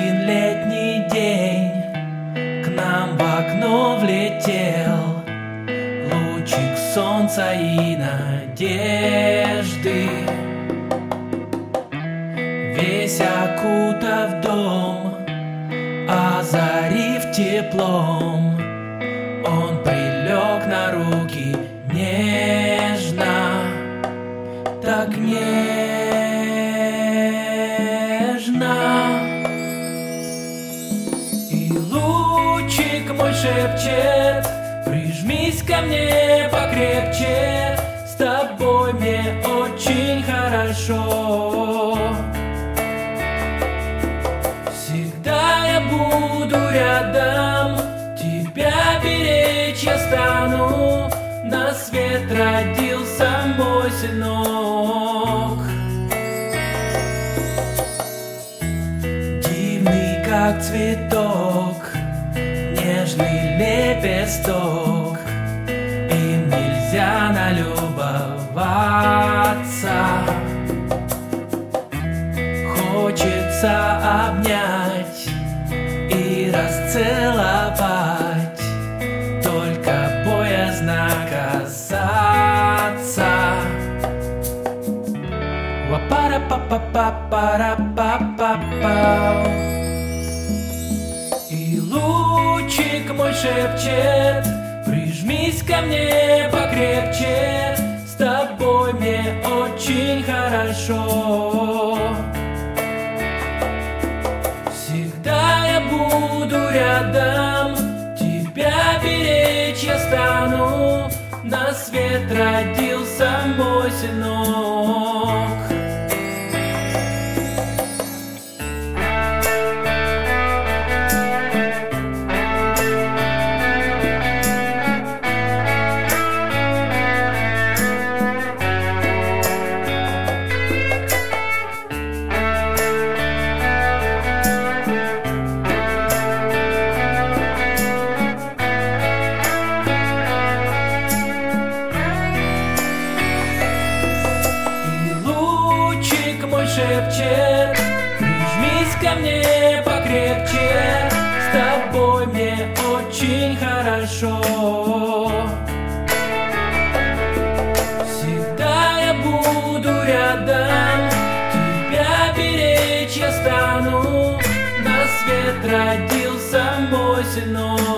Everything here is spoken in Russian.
один летний день к нам в окно влетел лучик солнца и надежды. Весь окутав дом, озарив теплом, он прилег на руки нежно, так нежно. И лучик мой шепчет: прижмись ко мне покрепче, с тобой мне очень хорошо. Всегда я буду рядом, тебя беречь я стану. На свет родился мой сынок, дивный как цветок, нежный лепесток, им нельзя налюбоваться. Хочется обнять и расцеловать, только боязно касаться. Ва-пара-па-па-па-пара-па-па-па. И лучик мой шепчет: прижмись ко мне покрепче, с тобой мне очень хорошо. Всегда я буду рядом, тебя беречь я стану. На свет родился мой сынок. Шепчет: прижмись ко мне покрепче, с тобой мне очень хорошо. Всегда я буду рядом, тебя беречь я стану. На свет родился мой сынок.